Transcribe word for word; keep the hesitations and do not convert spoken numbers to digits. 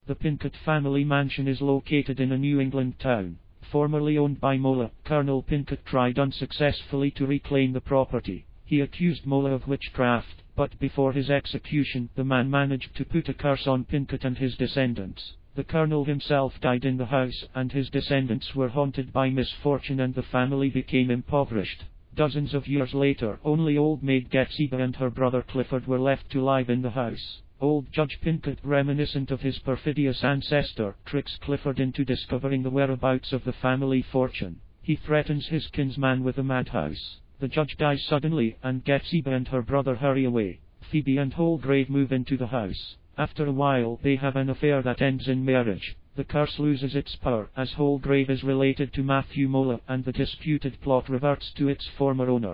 The Pincott family mansion is located in a New England town. Formerly owned by Mola, Colonel Pincott tried unsuccessfully to reclaim the property. He accused Mola of witchcraft, but before his execution, the man managed to put a curse on Pincott and his descendants. The colonel himself died in the house, and his descendants were haunted by misfortune, and the family became impoverished. Dozens of years later, only old maid Getziba and her brother Clifford were left to live in the house. Old Judge Pincott, reminiscent of his perfidious ancestor, tricks Clifford into discovering the whereabouts of the family fortune. He threatens his kinsman with a madhouse. The judge dies suddenly, and Getziba and her brother hurry away. Phoebe and Holgrave move into the house. After a while, they have an affair that ends in marriage. The curse loses its power, as Holgrave is related to Matthew Mola, and the disputed plot reverts to its former owner.